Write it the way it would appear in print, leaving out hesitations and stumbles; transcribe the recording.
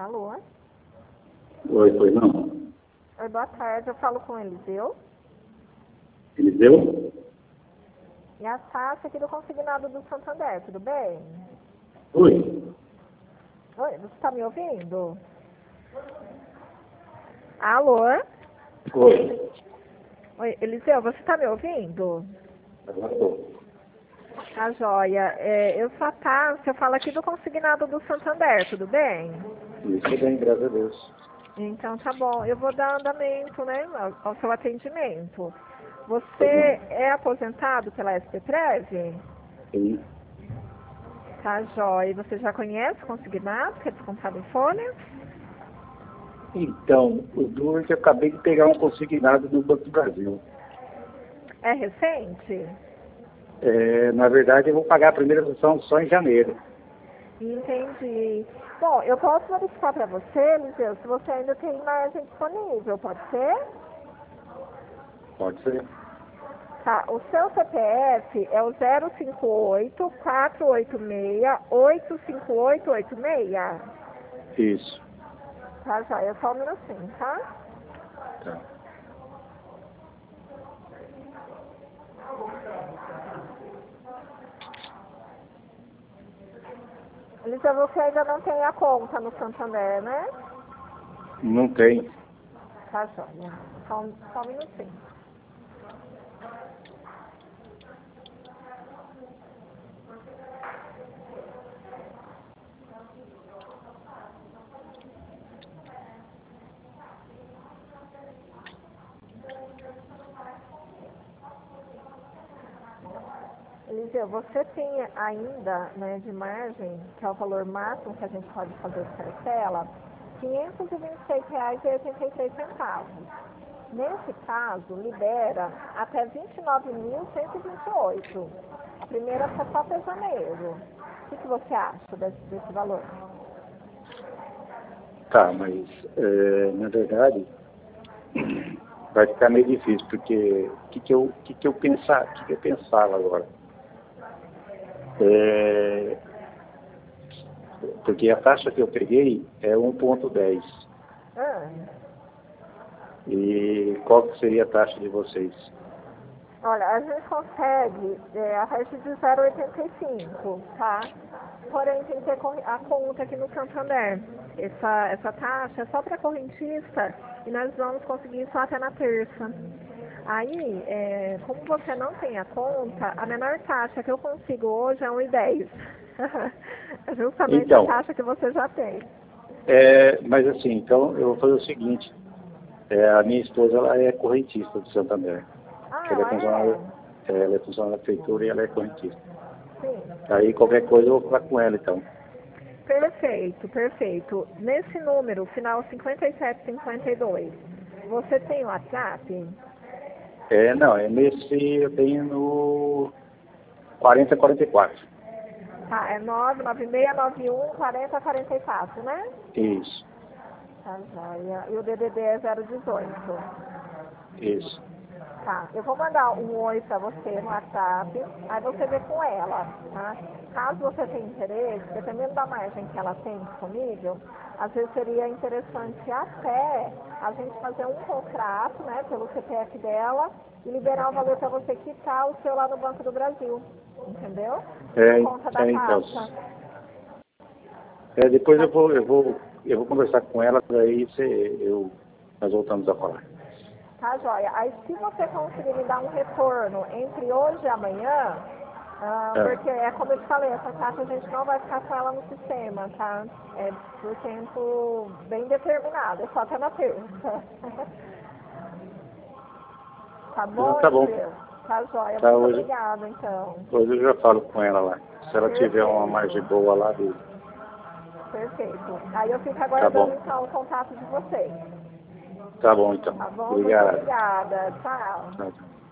Alô? Oi, pois não? Oi, boa tarde. Eu falo com o Eliseu. Eliseu? E a Sasha aqui do Consignado do Santander, tudo bem? Oi? Oi, você está me ouvindo? Alô? Oi? Oi, Eliseu, você está me ouvindo? Agora estou. Tá joia. Eu sou a Tássia, eu falo aqui do Consignado do Santander, tudo bem? Isso bem, graças a Deus. Então tá bom, eu vou dar andamento, né, ao seu atendimento. Pois Você não. é aposentado pela SPTREV? Sim. Tá joia. E você já conhece o Consignado, que é descontado em folha? Então, o duro é que eu acabei de pegar um consignado do Banco do Brasil. É recente? Na verdade, eu vou pagar a primeira sessão só em janeiro. Entendi. Bom, eu posso verificar para você, Eliseu, se você ainda tem margem disponível, pode ser? Pode ser? Tá, o seu CPF é o 058-486-85886. Isso. Tá, já, é só um minutinho, tá? Tá. Eliseu, você ainda não tem a conta no Santander, né? Não tem. Tá, joia. Só um minutinho. Eliseu, você tem ainda, né, de margem, que é o valor máximo que a gente pode fazer de parcela, R$ 526,83. Nesse caso, libera até 29.128. A primeira foi só para janeiro. O que você acha desse valor? Tá, mas, na verdade, vai ficar meio difícil, porque o que eu pensava agora? Porque a taxa que eu peguei é 1,10. Ah, E qual que seria a taxa de vocês? olha, a gente consegue a taxa de 0,85, tá? Porém, tem que ter a conta aqui no Santander. Essa taxa é só para correntista e nós vamos conseguir só até na terça. Aí, como você não tem a conta, a menor taxa que eu consigo hoje é 1,10. É justamente a Então, taxa que você já tem. mas assim, então eu vou fazer o seguinte. A minha esposa, ela é correntista do Santander. Ah, Que ela é ela é? funcionária, ela é funcionária da prefeitura e ela é correntista. Sim. Aí qualquer coisa eu vou falar com ela, então. Perfeito, perfeito. Nesse número, final 5752, você tem o WhatsApp? Não, nesse eu tenho no 4044. Tá, é 996914044, né? Isso, Tá, joia. E o DDD é 018. isso. Tá, eu vou mandar um oi pra você no WhatsApp, aí você vê com ela, tá? Caso você tenha interesse, dependendo da margem que ela tem disponível, às vezes seria interessante até a gente fazer um contrato, né, pelo CPF dela e liberar o valor para você quitar o seu lá no Banco do Brasil, entendeu? Por conta da Então. taxa. Depois eu vou conversar com ela, daí nós voltamos a falar. Tá, joia. Aí, se você conseguir me dar um retorno entre hoje e amanhã, porque é como eu te falei, essa taxa a gente não vai ficar com ela no sistema, tá? É por tempo bem determinado, é só até na terça. Tá bom, Tá bom. Eliseu? Tá, joia. Tá, Muito hoje obrigada, então. eu já falo com ela lá. Se ela tiver uma Perfeito. margem boa lá, Perfeito. Aí eu fico tá aguardando, bom. então, o contato de vocês. Tá bom, então. Tá bom? Muito Obrigado. obrigada. Tchau. Tchau.